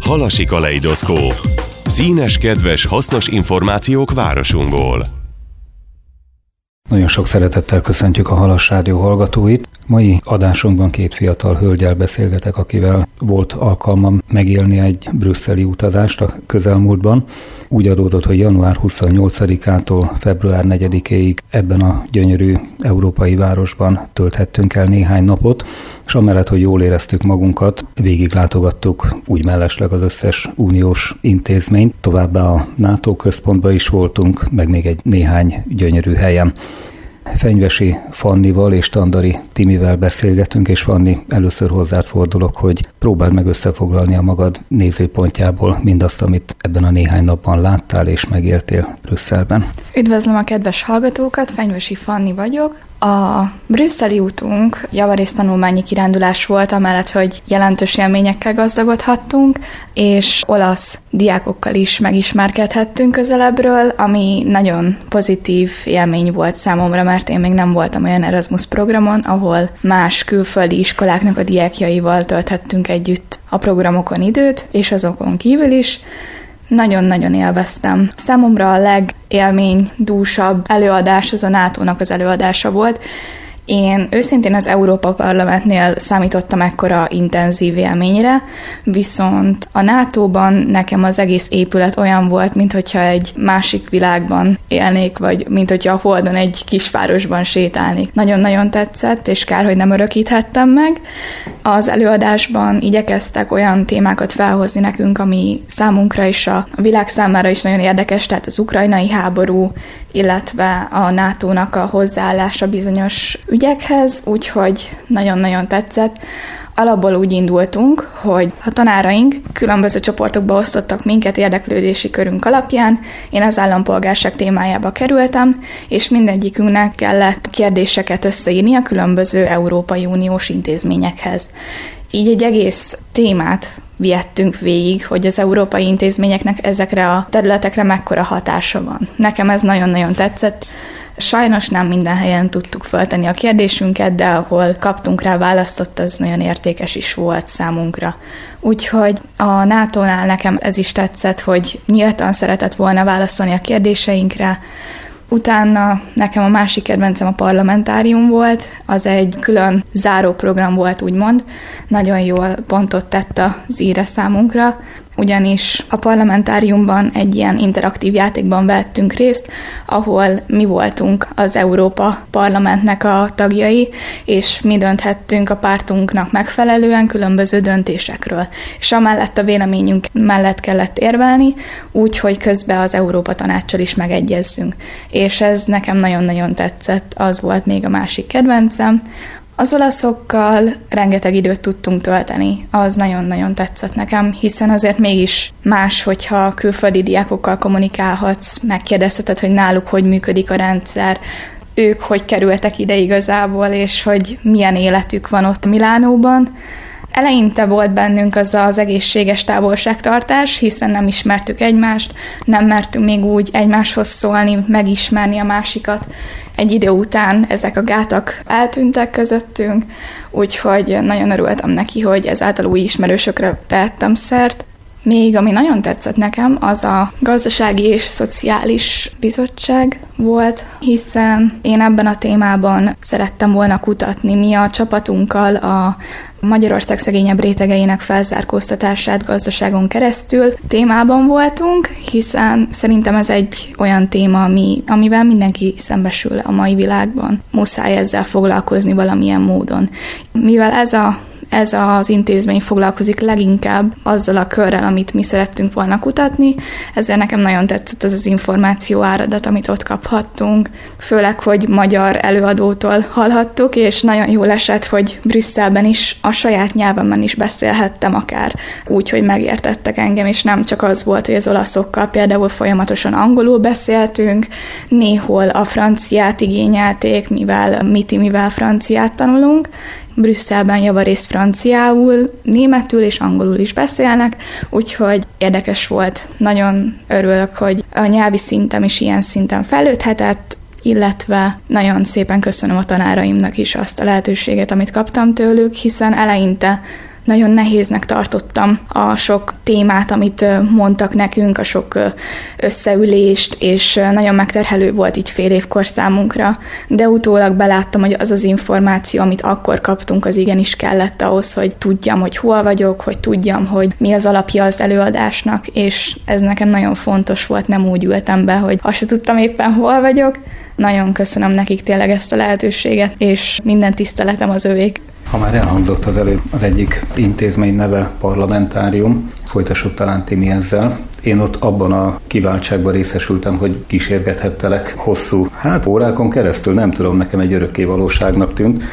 Halasi kaleidoszkóp. Színes, kedves, hasznos információk városunkból. Nagyon sok szeretettel köszöntjük a Halas Rádió hallgatóit. Mai adásunkban két fiatal hölggyel beszélgetek, akivel volt alkalmam megélni egy brüsszeli utazást a közelmúltban. Úgy adódott, hogy január 28-ától február 4-ig ebben a gyönyörű európai városban tölthettünk el néhány napot, és amellett, hogy jól éreztük magunkat, végiglátogattuk úgy mellesleg az összes uniós intézményt, továbbá a NATO központba is voltunk, meg még egy néhány gyönyörű helyen. Fenyvesi Fannival és Tandari Timivel beszélgetünk, és Fanni, először hozzád fordulok, hogy próbáld meg összefoglalni a magad nézőpontjából mindazt, amit ebben a néhány napban láttál és megéltél Brüsszelben. Üdvözlöm a kedves hallgatókat, Fenyvesi Fanni vagyok. A brüsszeli útunk javarészt tanulmányi kirándulás volt, amellett, hogy jelentős élményekkel gazdagodhattunk, és olasz diákokkal is megismerkedhettünk közelebbről, ami nagyon pozitív élmény volt számomra, mert én még nem voltam olyan Erasmus programon, ahol más külföldi iskoláknak a diákjaival tölthettünk együtt a programokon időt, és azokon kívül is. Nagyon-nagyon élveztem. Számomra a legélménydúsabb előadás az a NATO-nak az előadása volt. Én őszintén az Európa Parlamentnél számítottam ekkora intenzív élményre, viszont a NATO-ban nekem az egész épület olyan volt, minthogyha egy másik világban élnék, vagy minthogyha a Holdon egy kisvárosban sétálnék. Nagyon-nagyon tetszett, és kár, hogy nem örökíthettem meg. Az előadásban igyekeztek olyan témákat felhozni nekünk, ami számunkra is, a világ számára is nagyon érdekes, tehát az ukrajnai háború, illetve a NATO-nak a hozzáállása bizonyos ügyekhez, úgyhogy nagyon-nagyon tetszett. Alapból úgy indultunk, hogy a tanáraink különböző csoportokba osztottak minket érdeklődési körünk alapján. Én az állampolgárság témájába kerültem, és mindegyikünknek kellett kérdéseket összeírni a különböző Európai Uniós intézményekhez. Így egy egész témát vihettünk végig, hogy az európai intézményeknek ezekre a területekre mekkora hatása van. Nekem ez nagyon-nagyon tetszett. Sajnos nem minden helyen tudtuk föltenni a kérdésünket, de ahol kaptunk rá választ, az nagyon értékes is volt számunkra. Úgyhogy a NATO-nál nekem ez is tetszett, hogy nyíltan szeretett volna válaszolni a kérdéseinkre. Utána nekem a másik kedvencem a parlamentárium volt, az egy külön záróprogram volt, úgymond. Nagyon jól pontot tett az íre számunkra, ugyanis a parlamentáriumban egy ilyen interaktív játékban vettünk részt, ahol mi voltunk az Európa Parlamentnek a tagjai, és mi dönthettünk a pártunknak megfelelően különböző döntésekről. És amellett a véleményünk mellett kellett érvelni, úgyhogy közben az Európa Tanáccsal is megegyezzünk. És ez nekem nagyon-nagyon tetszett, az volt még a másik kedvencem. Az olaszokkal rengeteg időt tudtunk tölteni, az nagyon-nagyon tetszett nekem, hiszen azért mégis más, hogyha külföldi diákokkal kommunikálhatsz, megkérdezheted, hogy náluk hogy működik a rendszer, ők hogy kerültek ide igazából, és hogy milyen életük van ott Milánóban. Eleinte volt bennünk az egészséges távolságtartás, hiszen nem ismertük egymást, nem mertünk még úgy egymáshoz szólni, megismerni a másikat. Egy idő után ezek a gátak eltűntek közöttünk, úgyhogy nagyon örültem neki, hogy ezáltal új ismerősökre tehettem szert. Még ami nagyon tetszett nekem, az a Gazdasági és Szociális Bizottság volt, hiszen én ebben a témában szerettem volna kutatni. Mi a csapatunkkal a Magyarország szegényebb rétegeinek felzárkóztatását gazdaságon keresztül témában voltunk, hiszen szerintem ez egy olyan téma, amivel mindenki szembesül a mai világban. Muszáj ezzel foglalkozni valamilyen módon. Mivel ez az intézmény foglalkozik leginkább azzal a körrel, amit mi szerettünk volna kutatni, ezért nekem nagyon tetszett az információ áradat, amit ott kaphattunk, főleg, hogy magyar előadótól hallhattuk, és nagyon jól esett, hogy Brüsszelben is a saját nyelvemben is beszélhettem akár úgy, hogy megértettek engem, és nem csak az volt, hogy az olaszokkal például folyamatosan angolul beszéltünk, néhol a franciát igényelték, mivel franciát tanulunk, Brüsszelben javarészt franciául, németül és angolul is beszélnek, úgyhogy érdekes volt. Nagyon örülök, hogy a nyelvi szintem is ilyen szinten fejlődhetett, illetve nagyon szépen köszönöm a tanáraimnak is azt a lehetőséget, amit kaptam tőlük, hiszen eleinte Nagyon nehéznek tartottam a sok témát, amit mondtak nekünk, a sok összeülést, és nagyon megterhelő volt így fél évkor számunkra. De utólag beláttam, hogy az az információ, amit akkor kaptunk, az igenis kellett ahhoz, hogy tudjam, hogy hol vagyok, hogy tudjam, hogy mi az alapja az előadásnak, és ez nekem nagyon fontos volt, nem úgy ültem be, hogy azt se tudtam éppen hol vagyok. Nagyon köszönöm nekik tényleg ezt a lehetőséget, és minden tiszteletem az övék. Ha már elhangzott az előbb az egyik intézmény neve Parlamentárium, folytassuk talán Timi ezzel. Én ott abban a kiváltságban részesültem, hogy kísérgethettelek hosszú, órákon keresztül, nem tudom, nekem egy örökké valóságnak tűnt,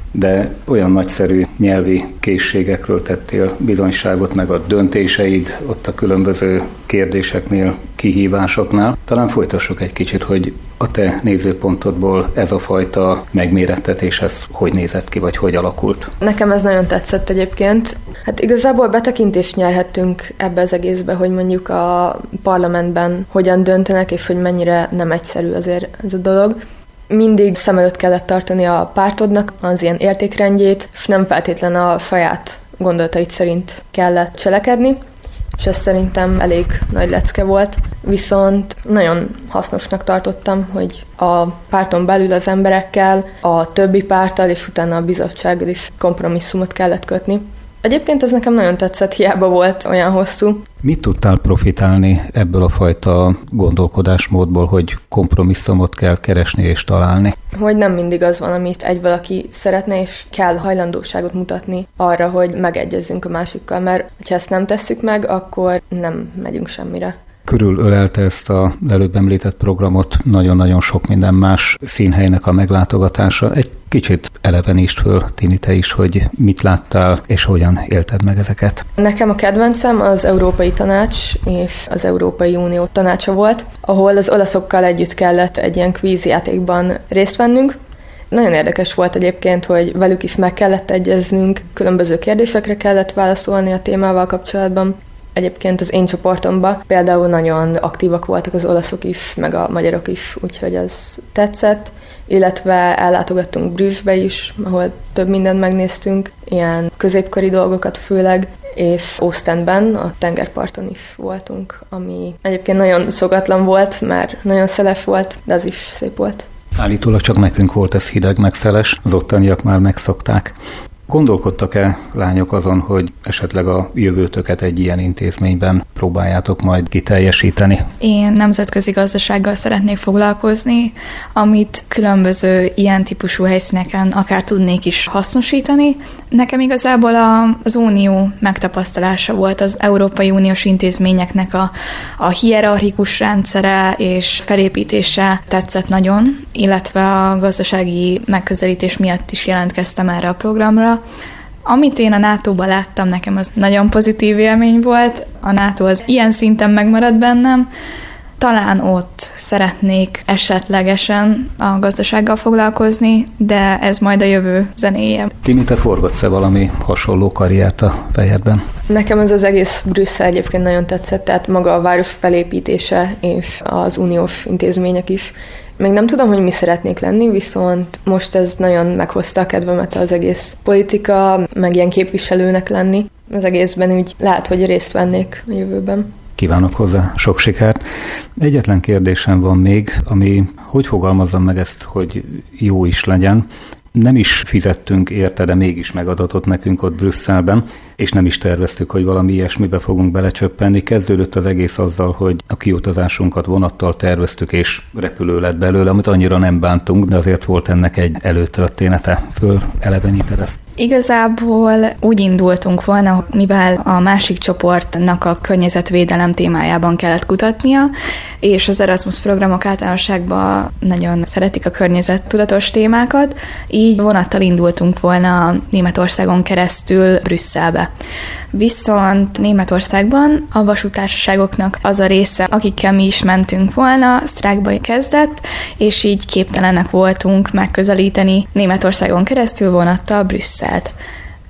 de olyan nagyszerű nyelvi készségekről tettél bizonyságot, meg a döntéseid ott a különböző kérdéseknél, kihívásoknál. Talán folytassuk egy kicsit, hogy a te nézőpontodból ez a fajta megmérettetés, ez hogy nézett ki, vagy hogy alakult? Nekem ez nagyon tetszett egyébként. Hát igazából betekintést nyerhettünk ebbe az egészbe, hogy mondjuk a parlamentben hogyan döntenek, és hogy mennyire nem egyszerű azért ez a dolog. Mindig szem előtt kellett tartani a pártodnak az ilyen értékrendjét, és nem feltétlen a saját gondolatait szerint kellett cselekedni, és ez szerintem elég nagy lecke volt. Viszont nagyon hasznosnak tartottam, hogy a párton belül az emberekkel, a többi párttal és utána a bizottsággal is kompromisszumot kellett kötni. Egyébként ez nekem nagyon tetszett, hiába volt olyan hosszú. Mit tudtál profitálni ebből a fajta gondolkodásmódból, hogy kompromisszumot kell keresni és találni? Hogy nem mindig az van, amit egy valaki szeretne, és kell hajlandóságot mutatni arra, hogy megegyezzünk a másikkal, mert ha ezt nem tesszük meg, akkor nem megyünk semmire. Körülölelte ezt az előbb említett programot nagyon-nagyon sok minden más színhelynek a meglátogatása. Egy kicsit elevenítsd föl, Tini, te is, hogy mit láttál, és hogyan élted meg ezeket. Nekem a kedvencem az Európai Tanács és az Európai Unió tanácsa volt, ahol az olaszokkal együtt kellett egy ilyen kvízjátékban részt vennünk. Nagyon érdekes volt egyébként, hogy velük is meg kellett egyeznünk, különböző kérdésekre kellett válaszolni a témával kapcsolatban. Egyébként az én csoportomban például nagyon aktívak voltak az olaszok is, meg a magyarok is, úgyhogy ez tetszett. Illetve ellátogattunk Brüsszbe is, ahol több mindent megnéztünk, ilyen középkori dolgokat főleg, és Ostendben, a tengerparton is voltunk, ami egyébként nagyon szokatlan volt, mert nagyon szeles volt, de az is szép volt. Állítólag csak nekünk volt ez hideg meg szeles, az ottaniak már megszokták. Gondolkodtak-e, lányok, azon, hogy esetleg a jövőtöket egy ilyen intézményben próbáljátok majd kiteljesíteni? Én nemzetközi gazdasággal szeretnék foglalkozni, amit különböző ilyen típusú helyszíneken akár tudnék is hasznosítani. Nekem igazából az unió megtapasztalása volt, az Európai Uniós intézményeknek a hierarchikus rendszere és felépítése tetszett nagyon, illetve a gazdasági megközelítés miatt is jelentkeztem erre a programra. Amit én a NATO-ban láttam, nekem az nagyon pozitív élmény volt. A NATO az ilyen szinten megmaradt bennem. Talán ott szeretnék esetlegesen a gazdasággal foglalkozni, de ez majd a jövő zenéje. Timi, te forgatsz-e valami hasonló karriert a fejedben? Nekem ez az egész Brüsszel egyébként nagyon tetszett, tehát maga a város felépítése és az uniós intézmények is. Még nem tudom, hogy mi szeretnék lenni, viszont most ez nagyon meghozta a kedvemet az egész politika, meg ilyen képviselőnek lenni. Az egészben úgy lehet, hogy részt vennék a jövőben. Kívánok hozzá sok sikert. Egyetlen kérdésem van még, ami hogy fogalmazzam meg ezt, hogy jó is legyen. Nem is fizettünk érte, de mégis megadatott nekünk ott Brüsszelben, és nem is terveztük, hogy valami ilyesmibe fogunk belecsöppenni. Kezdődött az egész azzal, hogy a kiutazásunkat vonattal terveztük, és repülő lett belőle, amit annyira nem bántunk, de azért volt ennek egy előtörténete. Föleleveníted ezt? Igazából úgy indultunk volna, mivel a másik csoportnak a környezetvédelem témájában kellett kutatnia, és az Erasmus programok általánosságban nagyon szeretik a környezettudatos témákat, így vonattal indultunk volna Németországon keresztül Brüsszelbe. Viszont Németországban a vasútársaságoknak az a része, akikkel mi is mentünk volna, sztrájkba kezdett, és így képtelenek voltunk megközelíteni Németországon keresztül vonattal Brüsszelt.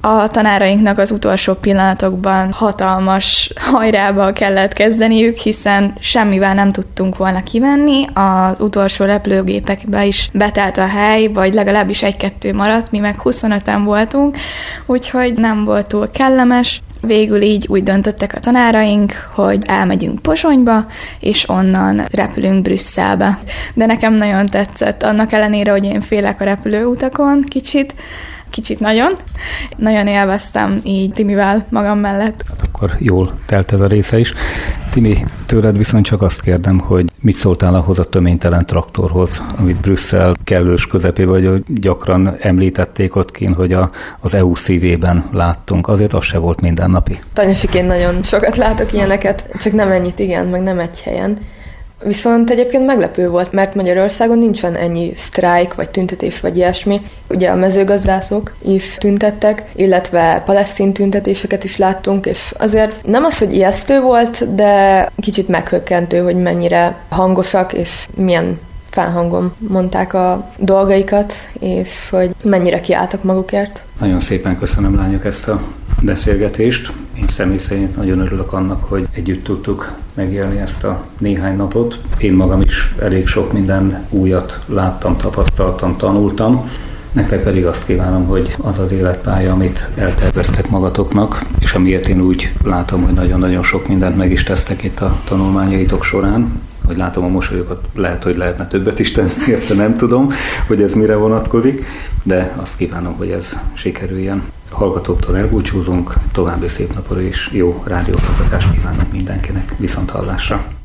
A tanárainknak az utolsó pillanatokban hatalmas hajrába kellett kezdeniük, hiszen semmivel nem tudtunk volna kimenni, az utolsó repülőgépekbe is betelt a hely, vagy legalábbis 1-2 maradt, mi meg 25-en voltunk, úgyhogy nem volt túl kellemes. Végül így úgy döntöttek a tanáraink, hogy elmegyünk Pozsonyba, és onnan repülünk Brüsszelbe. De nekem nagyon tetszett, annak ellenére, hogy én félek a repülőutakon kicsit nagyon. Nagyon élveztem így Timivel magam mellett. Hát akkor jól telt ez a része is. Timi, tőled viszont csak azt kérdem, hogy mit szóltál ahhoz a töménytelen traktorhoz, amit Brüsszel kellős közepébe, vagy gyakran említették ott kint, hogy az EU szívében láttunk. Azért az se volt mindennapi. Tanyasiként nagyon sokat látok ilyeneket, csak nem ennyit, igen, meg nem egy helyen. Viszont egyébként meglepő volt, mert Magyarországon nincsen ennyi sztrájk, vagy tüntetés, vagy ilyesmi. Ugye a mezőgazdászok is tüntettek, illetve palesztin tüntetéseket is láttunk, és azért nem az, hogy ijesztő volt, de kicsit meghökkentő, hogy mennyire hangosak, és milyen felhangon mondták a dolgaikat, és hogy mennyire kiálltak magukért. Nagyon szépen köszönöm, lányok, ezt a beszélgetést. Én személy szerint nagyon örülök annak, hogy együtt tudtuk megélni ezt a néhány napot. Én magam is elég sok minden újat láttam, tapasztaltam, tanultam. Nektek pedig azt kívánom, hogy az az életpálya, amit elterveztek magatoknak, és amiért én úgy látom, hogy nagyon-nagyon sok mindent meg is tesztek itt a tanulmányaitok során, hogy látom a mosolyokat, lehet, hogy lehetne többet is tenni, érte nem tudom, hogy ez mire vonatkozik, de azt kívánom, hogy ez sikerüljen. A hallgatóktól elbúcsúzunk, további szép napot és jó rádióhallgatást kívánok mindenkinek, viszonthallásra!